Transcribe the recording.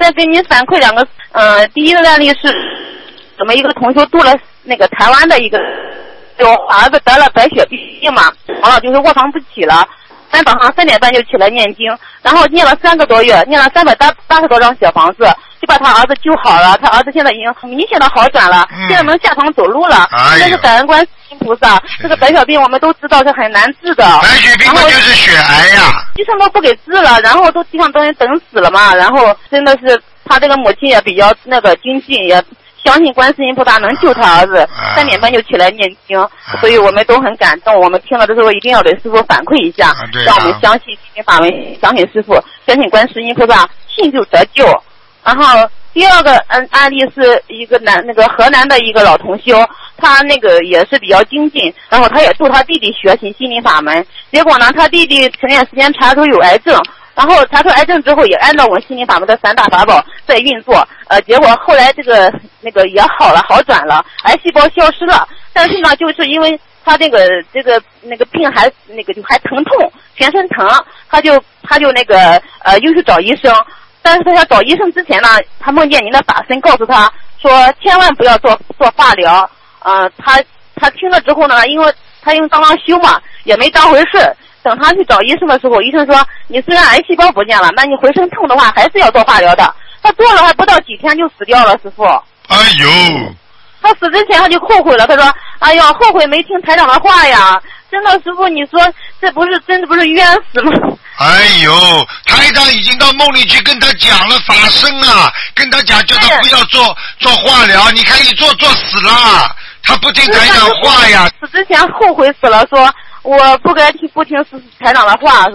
再给你反馈两个，第一个案例是，我们一个同学住了那个台湾的一个，就儿子得了白血病嘛，完了就是卧床不起了，早上3点半就起来念经，然后念了3个多月，念了380多张小房子，就把他儿子救好了。他儿子现在已经很明显的好转了，现在能下床走路了。这是感恩观世音菩萨。这个白血病我们都知道是很难治的。 白血病就是血癌呀。医生都不给治了，然后都地上等人等死了嘛。然后真的是他这个母亲也比较那个精进，也相信观世音菩萨能救他儿子，3点半就起来念经，所以我们都很感动。我们听了的时候一定要给师父反馈一下，让我们相信心灵法门，相信师父，相信观世音菩萨，信就得救。然后第二个案例是一个那个河南的一个老同修，他那个也是比较精进，然后他也助他弟弟学习心灵法门，结果呢他弟弟前段时间查出有癌症。然后查出癌症之后，也按照我们心灵法门的3大法宝在运作，结果后来这个那个也好了，好转了，癌细胞消失了。但是呢，就是因为他那个病还就还疼痛，全身疼，他就那个又去找医生。但是他要找医生之前呢，他梦见您的法身告诉他说，千万不要做化疗。他听了之后呢，因为刚刚修嘛，也没当回事。等他去找医生的时候，医生说你虽然癌细胞不见了，那你浑身痛的话还是要做化疗的。他做了还不到几天就死掉了，师父。 哎呦！ 他死之前他就后悔了，他说：“哎呀，后悔没听台长的话呀！真的，师父，你说这真的不是冤死吗？” 哎呦，台长已经到梦里去跟他讲了法身啊，跟他讲叫他不要做化疗，你看一做死了，他不听台长话呀。 死之前后悔死了，说我不该不听台长的话。